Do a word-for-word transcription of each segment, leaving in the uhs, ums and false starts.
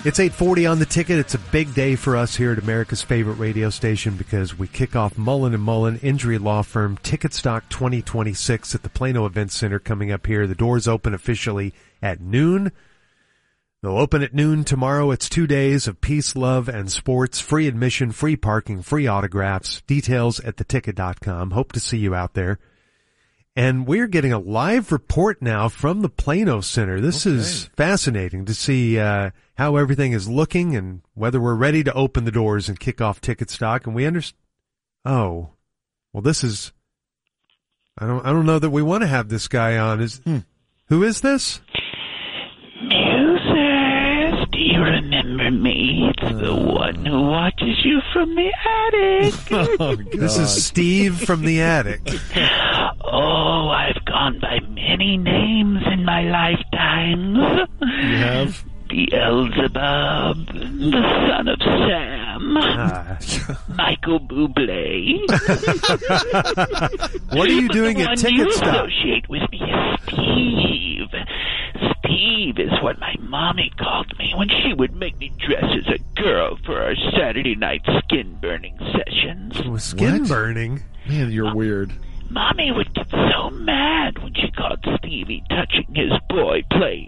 It's eight forty on the ticket. It's a big day for us here at America's favorite radio station because we kick off Mullen and Mullen Injury Law Firm Ticket Stock twenty twenty-six at the Plano Event Center coming up here. The doors open officially at noon. They'll open at noon tomorrow. It's two days of peace, love, and sports. Free admission, free parking, free autographs. Details at the ticket dot com. Hope to see you out there. And we're getting a live report now from the Plano Center. This okay. is fascinating to see uh how everything is looking and whether we're ready to open the doors and kick off ticket stock. And we understand. Oh, well, this is. I don't. I don't know that we want to have this guy on. Is hmm. Who is this? Musers, do you remember me? It's uh, the one who watches you from the attic. Oh, this is Steve from the attic. Oh, I've gone by many names in my lifetimes. You have? Beelzebub, the son of Sam, ah. Michael Bublé. What are you doing at Ticket Stock? Associate with me is Steve. Steve is what my mommy called me when she would make me dress as a girl for our Saturday night skin burning sessions. Oh, skin what? burning? Man, you're uh, weird. Mommy would get so mad when she caught Stevie touching his boy place.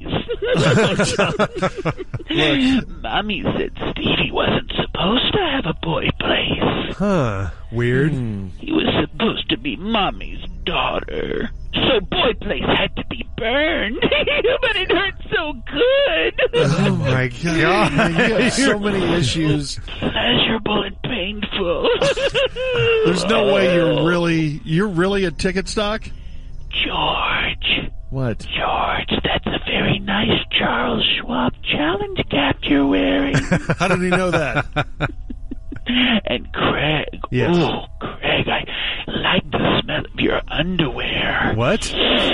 Mommy said Stevie wasn't supposed to have a boy place. Huh. Weird. Hmm. He was supposed to be Mommy's daughter. So boy place had to be burned. But it hurt so good. Oh my God. You have so many issues. Pleasurable and painful. There's no way you're really, you're really a Ticket Stock? George. What? George, that's a very nice Charles Schwab challenge cap you're wearing. How did he know that? And Craig, yes. Oh, Craig, I like the smell of your underwear. What?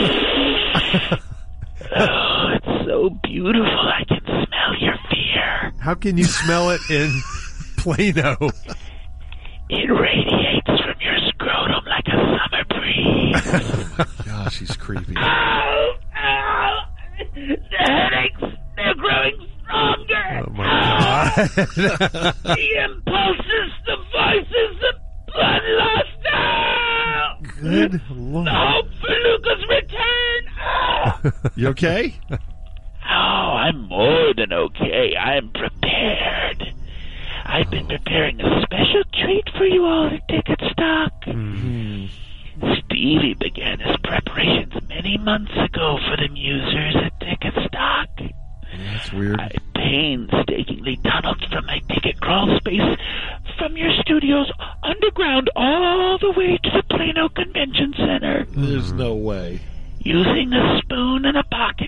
Oh, it's so beautiful. I can smell your fear. How can you smell it in Plano? It radiates from your scrotum like a summer breeze. Oh my gosh, he's creepy. Ow, ow. The headaches, they're growing stronger. Oh my God. The impulses, the voices, the bloodlust. Ow. Good Lord. The hope for Luca's return. Ow. You okay? Oh, I'm more than okay. I'm prepared. I've been preparing a special treat for you all at Ticket Stock. Mm-hmm. Stevie began his preparations many months ago for the Musers at Ticket Stock. That's weird. I painstakingly tunneled from my ticket crawl space from your studios underground all the way to the Plano Convention Center. There's no way. Using a spoon and a pocket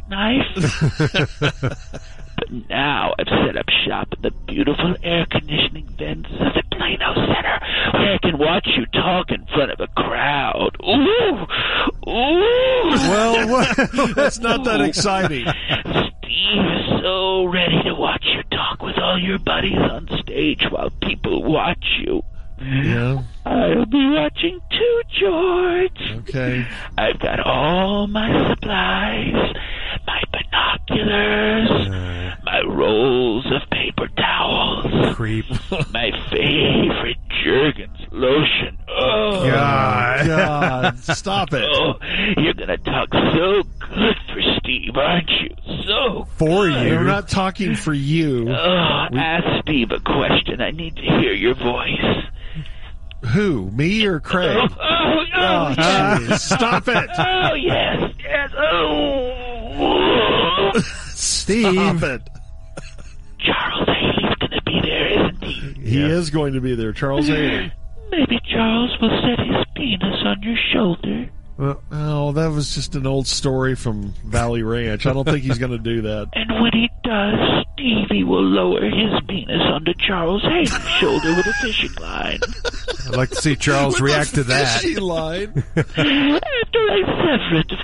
knife. But now I've set up shop in the beautiful air conditioning vents of the Plano Center, where I can watch you talk in front of a crowd. Ooh! Ooh! Well, well that's not that exciting. Steve is so ready to watch you talk with all your buddies on stage while people watch you. Yeah. I'll be watching too, George. Okay. I've got all my supplies, my binoculars, Uh, my rolls of paper towels, creep. my favorite Jergens lotion. Oh, God. God, stop it. oh, you're gonna talk so good for Steve, aren't you? So For good. you. We're not talking for you. Oh, We- ask Steve a question. I need to hear your voice. Who? Me or Craig? Oh, oh, oh, Oh, yes. jeez. Stop it. Oh, yes, yes. Oh. Steve. Stop it. Charles Haley's going to be there, isn't he? He Yeah. is going to be there. Charles Haley. Maybe Charles will set his penis on your shoulder. Well, Oh, that was just an old story from Valley Ranch. I don't think he's going to do that. And when he does, Stevie will lower his penis onto Charles Haley's shoulder with a fishing line. I'd like to see Charles With react the to that. fishy line. After I sever it,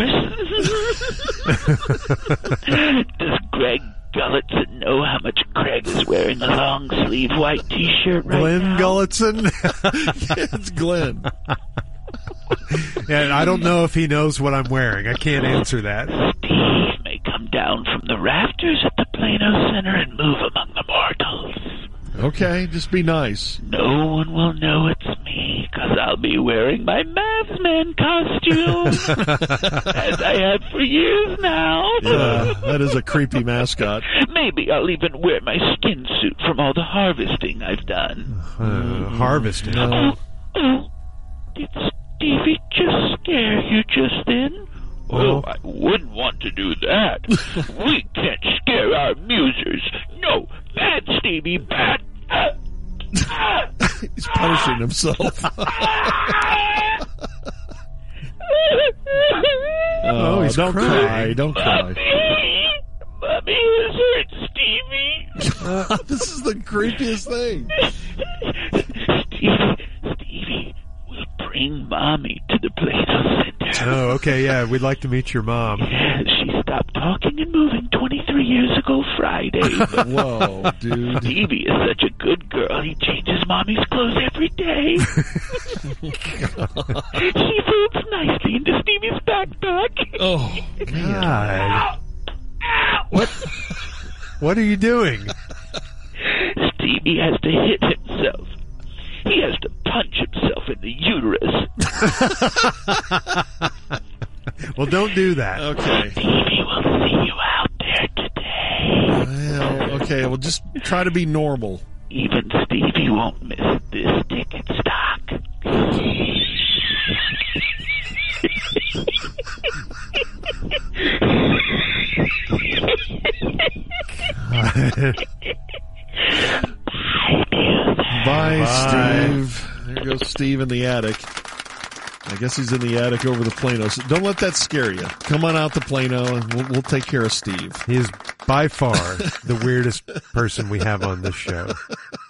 of course. Does Greg Gulletson know how much Craig is wearing a long-sleeve white T-shirt right Glenn now? Gulletson. It's Glenn. And I don't know if he knows what I'm wearing. I can't answer that. Steve may come down from the rafters at the Plano Center and move among the mortals. Okay, just be nice. No one will know it's me, because I'll be wearing my Mathman costume, as I have for years now. Yeah, that is a creepy mascot. Maybe I'll even wear my skin suit from all the harvesting I've done. Uh, harvesting. No. Oh, oh, did Stevie just scare you just then? Well- Oh, I wouldn't want to do that. We can't scare our musers. No, bad, Stevie, bad. Ah, ah, He's punishing himself. Oh, he's don't crying. cry. Don't cry. Mommy, Mommy has hurt Stevie. This is the creepiest thing. Stevie, Stevie, we'll bring Mommy to the Plano Center. Oh, okay, yeah, we'd like to meet your mom. Yeah, she stopped talking and moving twenty-three years ago Friday. But Whoa, dude. Stevie is such a good girl. He changes Mommy's clothes every day. She fits nicely into Stevie's backpack. Oh, God. Ow! What? What are you doing? Stevie has to hit himself. He has to punch himself in the uterus. Well, don't do that. okay. Stevie will see you out there today. Well, okay, well, just try to be normal. Even Stevie won't miss this ticket stock. Bye, Bye. Steve. There goes Steve in the attic. I guess he's in the attic over the Plano. So don't let that scare you. Come on out to Plano, and we'll, we'll take care of Steve. He is by far the weirdest person we have on this show.